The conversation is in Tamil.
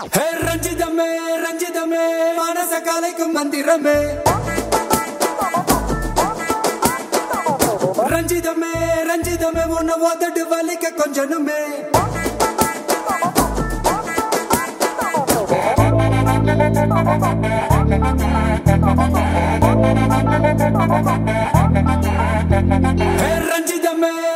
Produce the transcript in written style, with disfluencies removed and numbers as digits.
ஹே ரஞ்சிதமே ரஞ்சிதமே மனச கலைக்கும் மந்திரமே ரஞ்சிதமே ரஞ்சிதமே உன்னை ஓதட்டு வலிக்க கொஞ்சனுமே ஹே ரஞ்சிதமே